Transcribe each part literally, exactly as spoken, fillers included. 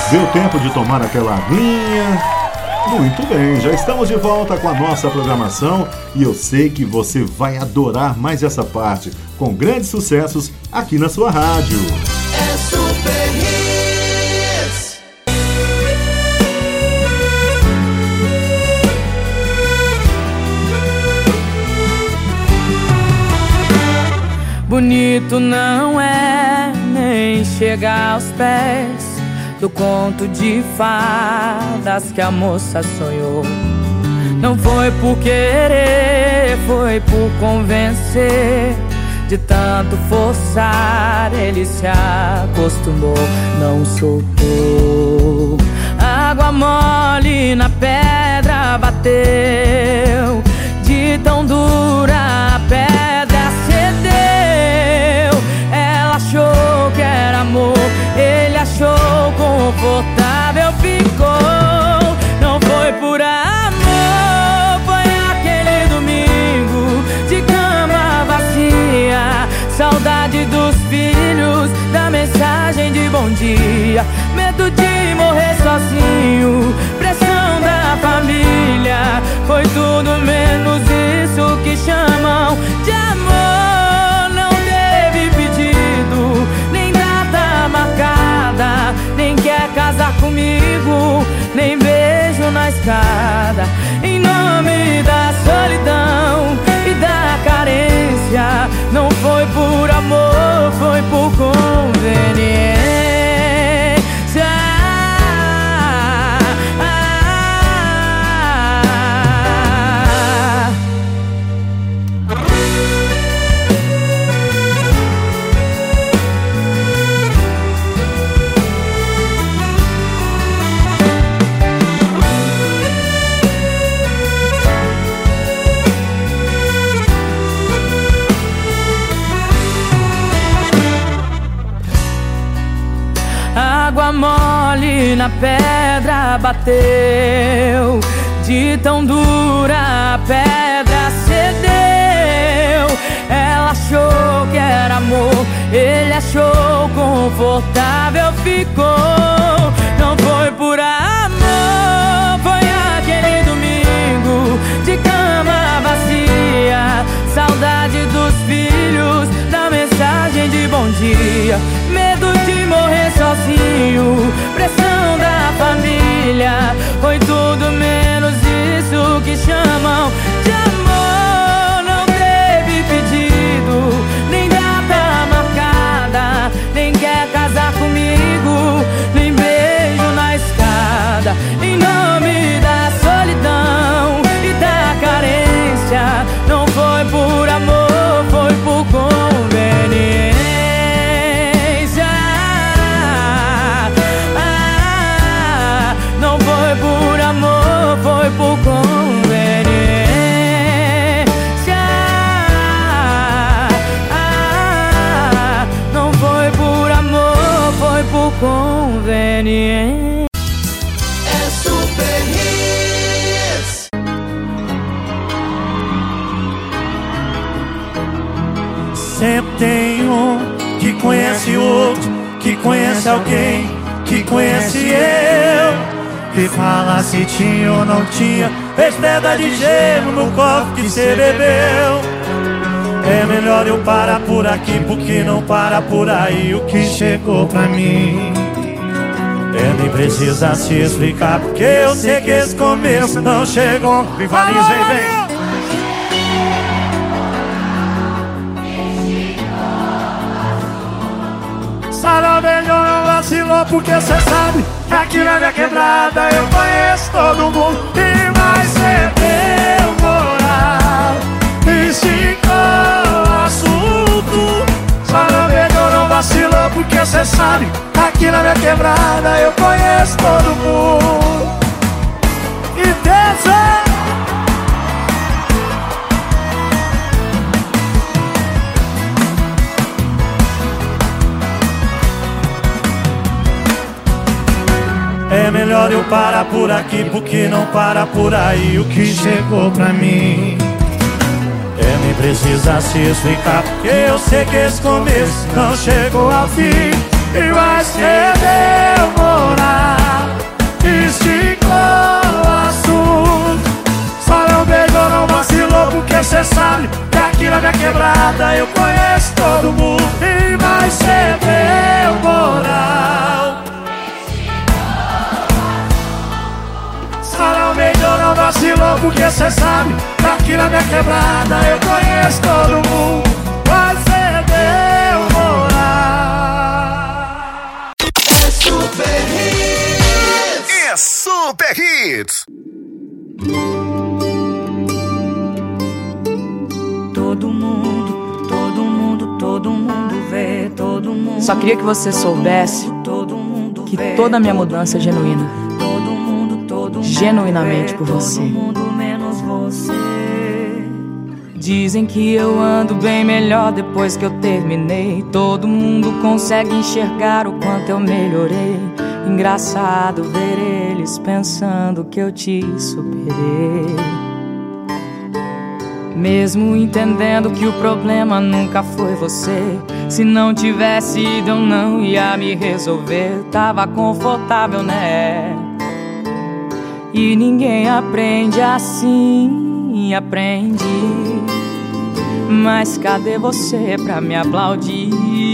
Deu tempo de tomar aquela aguinha? Muito bem, já estamos de volta com a nossa programação e eu sei que você vai adorar mais essa parte, com grandes sucessos aqui na sua rádio. É Super Hits. Bonito não é nem chegar aos pés do conto de fadas que a moça sonhou. Não foi por querer, foi por convencer. De tanto forçar, ele se acostumou, não soltou. Água mole na pedra bateu, de tão dura a pedra cedeu. Ela achou que era amor, ele achou confortável, ficou. Não foi por amor, foi aquele domingo de cama vazia, saudade dos filhos, da mensagem de bom dia, medo de morrer sozinho, pressão da família. Foi tudo menos isso que chamam de amor. Não teve pedido, nem data marcada, nem quer casar comigo, nem beijo na escada. Em nome da solidão e da carência, não foi por amor, foi por conveniência. Água mole na pedra bateu, de tão dura a pedra cedeu. Ela achou que era amor, ele achou confortável, ficou. Não foi por amor, foi aquele domingo de cama vazia, saudade dos filhos, da mensagem de bom dia, medo de morrer sozinho, pressão da família. Foi tudo menos isso que chamam de amor. Não teve pedido, nem data marcada, nem quer casar comigo, nem beijo na escada. Em nome da solidão e da carência, não foi por amor, foi por conveniência. Não foi por amor, foi por conveniência. Não foi por amor, foi por conveniência. É Super Hits. Sempre tem um que conhece outro, que conhece alguém, que conhece eu. E fala se tinha ou não tinha, fez pedra de gelo no copo que cê bebeu. É melhor eu parar por aqui, porque não para por aí o que chegou pra mim. É, nem precisa se explicar, porque eu sei que esse começo não chegou. Rivaliza, vem, vem. Sarau melhor não vacilou, porque cê sabe que aqui na minha quebrada eu conheço todo mundo. E vai ser meu moral, e ficou o assunto. Sarau melhor não vacilou, porque cê sabe que aqui na minha quebrada eu conheço todo mundo. E desce. É melhor eu parar por aqui, porque não para por aí o que chegou pra mim. É, nem precisa se explicar, porque eu sei que esse começo não chegou ao fim. E vai ser meu morar, minha quebrada eu conheço todo mundo e vai ser meu moral. Sarau melhor não vacilou porque cê sabe, aqui na minha quebrada eu conheço todo mundo, vai ser meu moral. É Super Hits. É Super Hits. Todo mundo, todo mundo, todo mundo vê, todo mundo. Só queria que você soubesse todo mundo que vê, toda a minha mudança é genuína. todo mundo, todo mundo Genuinamente vê, por você. Todo mundo menos você. Dizem que eu ando bem melhor depois que eu terminei. Todo mundo consegue enxergar o quanto eu melhorei. Engraçado ver eles pensando que eu te superei. Mesmo entendendo que o problema nunca foi você. Se não tivesse ido eu não ia me resolver. Tava confortável, né? E ninguém aprende assim, aprendi. Mas cadê você pra me aplaudir?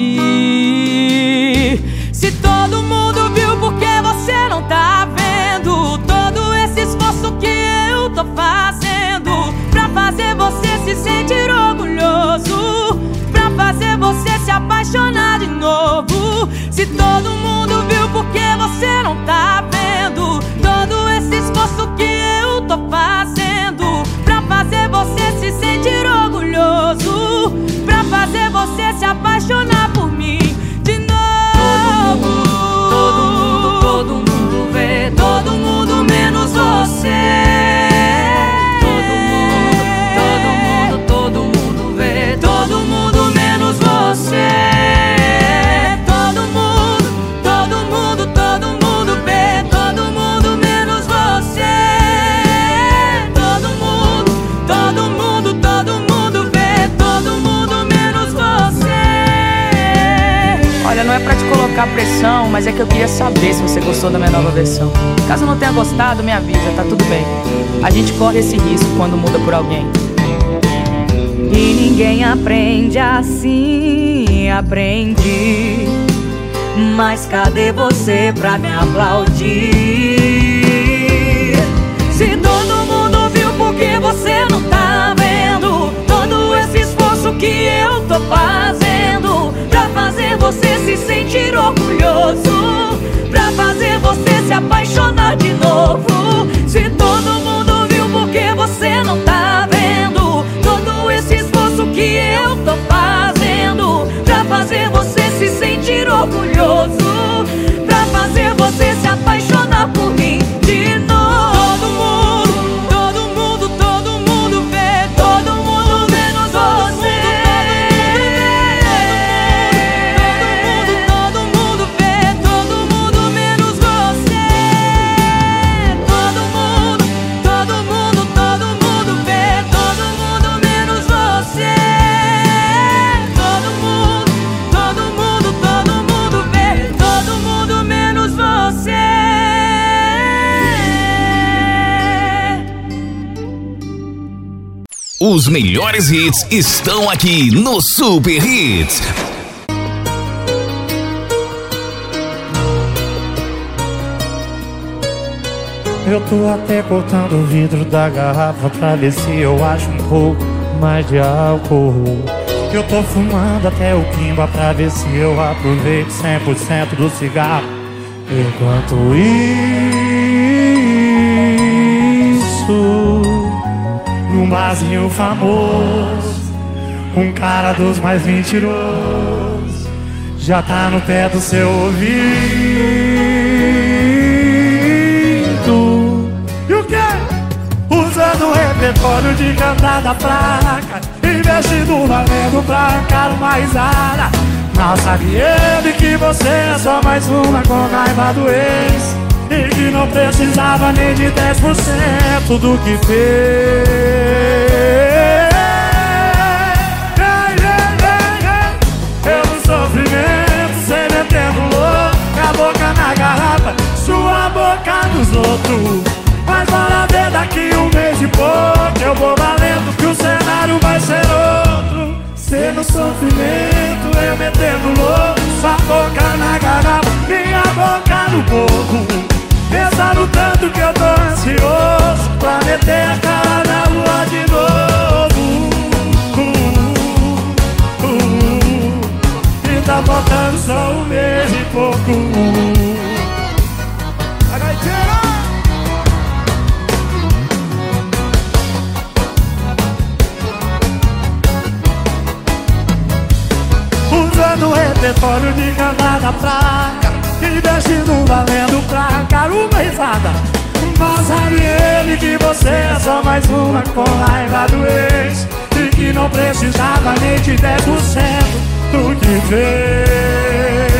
Se todo mundo viu, por que você não tá vendo todo esse esforço que eu tô fazendo pra fazer você se sentir orgulhoso, pra fazer você se apaixonar de novo? Se todo mundo viu, por que você não tá vendo todo esse esforço que eu tô fazendo pra fazer você se sentir orgulhoso, pra fazer você se apaixonar por mim de novo? Todo mundo, todo mundo vê, todo mundo menos você. Todo mundo, todo mundo, todo mundo vê, todo mundo menos você. Todo mundo, todo mundo, todo mundo vê, todo mundo menos você. Todo mundo, todo mundo, todo mundo vê, todo mundo menos você. Olha, não é pra te colocar pressão, mas é que eu queria saber se você gostou da minha nova versão. Caso não tenha gostado, me avisa, tá tudo bem. A gente corre esse risco quando muda por alguém. E ninguém aprende assim, aprendi. Mas cadê você pra me aplaudir? Se todo mundo viu, por que você não tá vendo todo esse esforço que eu tô fazendo pra fazer você se sentir orgulhoso, pra fazer você se apaixonar de novo? Se todo mundo viu, por que você não tá vendo todo esse esforço que eu tô fazendo pra fazer você se sentir orgulhoso, pra fazer você se apaixonar por mim de novo? Todo mundo, todo mundo, todo mundo vê, todo mundo menos você. Todo mundo, todo mundo vê, todo mundo menos você. Todo mundo, todo mundo, todo mundo vê, todo mundo menos você. Todo mundo, todo mundo, todo mundo vê, todo mundo menos você. Os melhores hits estão aqui no Super Hits. Eu tô até cortando o vidro da garrafa pra ver se eu acho um pouco mais de álcool. Eu tô fumando até o quimba pra ver se eu aproveito cem por cento do cigarro. Enquanto isso, num barzinho famoso, um cara dos mais mentirosos já tá no pé do seu ouvido. E o quê? Usando o repertório de cantar da placa, investindo valendo pra arrancar uma risada. Mal sabe ele que você é só mais uma com raiva do ex, e que não precisava nem de dez por cento do que fez. Pelo sofrimento, cê metendo louco, com a boca na garrafa, sua boca nos outros. Mas bora ver daqui um mês e pouco, eu vou valendo que o cenário vai ser outro. no sofrimento, eu metendo louco. Sua boca na garrafa, minha boca no coco. Pensando tanto que eu tô ansioso pra meter a cara na lua de novo. uh, uh, uh, E tá faltando só um mês e pouco. Usando o repertório de cantada fraca, investindo valendo pra cara uma risada. Mas sabe ele que você é só mais uma com raiva do ex, e que não precisava nem de dez por cento do que fez.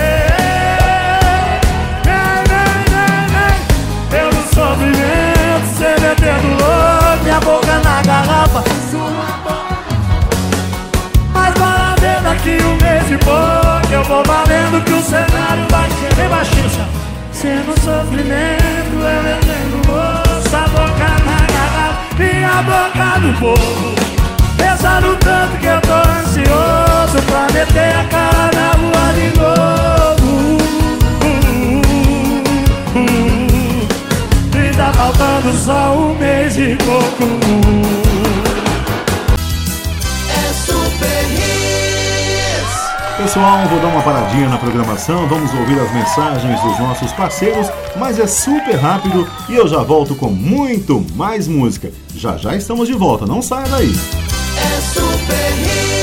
Eu no sofrimento, cê metendo louco, minha boca na garrafa. Mas para ver daqui um mês e pouco, eu vou valendo que o cenário vai ser bem baixinho. Cê no sofrimento, eu metendo louco. Sua boca na garrafa, minha boca no povo. Pensando tanto que eu tô ansioso pra meter a cara na lua de novo. uh, uh, uh, uh. E tá faltando só um mês e pouco. Pessoal, vou dar uma paradinha na programação, vamos ouvir as mensagens dos nossos parceiros, mas é super rápido e eu já volto com muito mais música. Já já estamos de volta, não saia daí. É Super Hits.